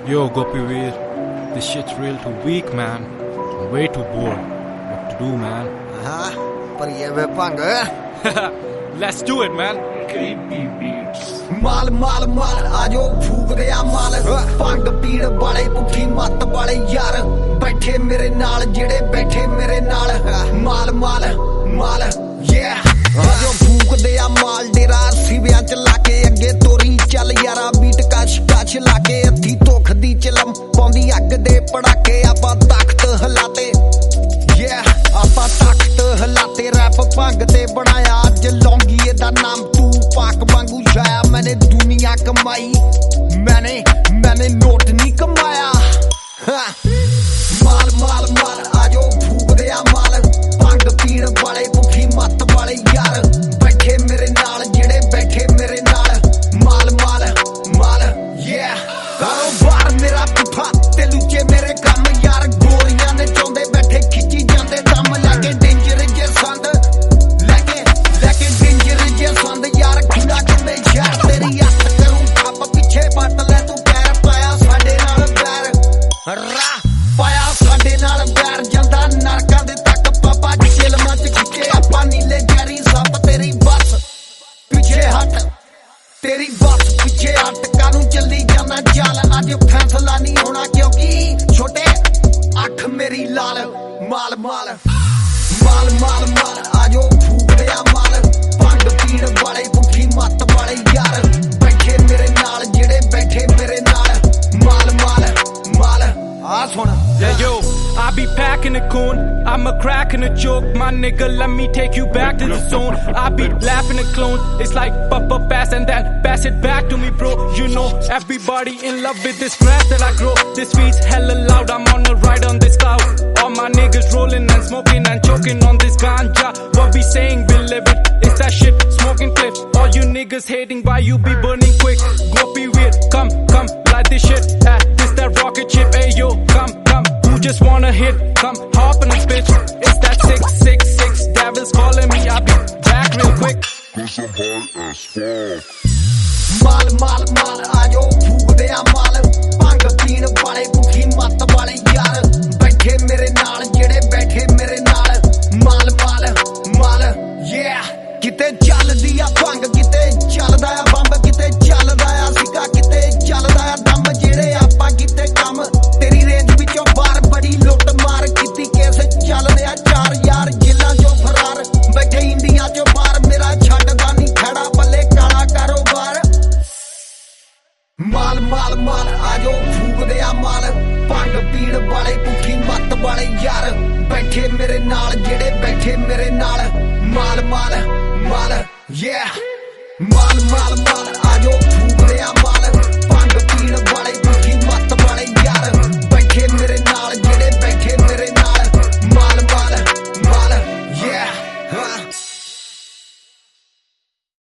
Yo, Gopi Veer, this shit's real too weak, man. I'm way too bored. What to do, man? Let's do it, man. Creepy beats. माल माल माल आजो फूक दिया माल भंग पीड़ वाले पुठी मत वाले यार बैठे मेरे नाल जेड़े बैठे मेरे नाल माल माल माल yeah आजो फूक दिया माल डेरा सिवियां च लाके अगे तोरी चल यारा बीट कश कश लाके अद्धी धुख दी चिलम पौंदी अग दे पड़ाके आपां तख्त हलाते yeah आपां तख्त हलाते रैप भंग ते बनाया अज लौंगीए दा नाम तू पाक वांगू छाया मैंने दुनिया कमाई मैंने नोट नहीं कमाया माल माल माल आजो फूक दिया माल भंग पीण वाले भुखी मत वाले यार बैठे मेरे नाल जेड़े बैठे मेरे नाल माल माल माल yeah कारोबार मेरा पुठा ते लुच्चे मेरे कम यार गोरियां ने चौंदे बैठे खिच्ची जांदे दम लाके डेंजर जे संद लेके डेंजर जे संद यार खुला कंदे शहर तेरी हੱਥ करूं टप पिछे पट ले तू पैर पाया साडे नाल बैर रा पाया साडे नाल बैर ਜਾਂਦਾ ਨਰਕਾਂ ਦੇ ਤੱਕ ਪਾਪਾ ਚਿਲਮਾਂ ਚ ਖਿੱਚੇ ਆਪਾਂ ਨੀਲੇ ਜੈਰੀ ਸੱਪ ਤੇਰੀ ਬੱਸ ਪਿੱਛੇ ਹਟ तेरी बस पीछे हट कानू चली जाना चाल अज फैसला नहीं होना क्योंकि छोटे अख मेरी लाल माल माल माल माल माल आजो फूक दिया माल भंग पीण वाले भुखी मत वाले यार बैठे मेरे नाल जेड़े बैठे मेरे नाल माल माल माल आ सुन Yeah, yo, I be packing a coon, I'm a cracking a joke, my nigga, let me take you back to the zone. I be laughing a clone, it's like papa pass and then pass it back to me, bro. You know, everybody in love with this rap that I grow. This beat's hella loud, I'm on a ride on this cloud. All my niggas rolling and smoking and choking on this ganja. What we saying, we live it, it's that shit, smoking clip. All you niggas hating, why you be burning quick? Gopi Veer, come, light this shit, this that rocket ship, hey yo, come. Who just wanna hit? Come hop in this bitch. It's that 666. Devil's calling me. I'll be back real quick. Cause I'm high as fuck. माल माल माल आजो फूक दिया माल भंग पीण वाले भुखी मत वाले यार बैठे मेरे नाल जेड़े बैठे मेरे नाल माल माल माल yeah किते चलदी आ भंग किते चलदा आ बंब किते चलदा आ सिक्का किते चलदा आ दम जेड़े आपां किते कम तेरी रेंज विचों बार बड़ी लुੱਟ मार कीती केस चलदे आ चार यार जिल्लां चों फरार बैठे इंडिया चों बाहर मेरा छड्डदा नहीं खड़ा पल्ले काला कारोबार माल माल माल आजो फूक दिया माल भंग पीण वाले भुखी मत वाले यार बैठे मेरे नाल जेड़े बैठे मेरे नाल माल माल माल yeah माल माल माल आजो फूक दिया माल भंग पीण वाले भुखी मत वाले यार बैठे मेरे नाल जेड़े बैठे मेरे नाल माल माल माल yeah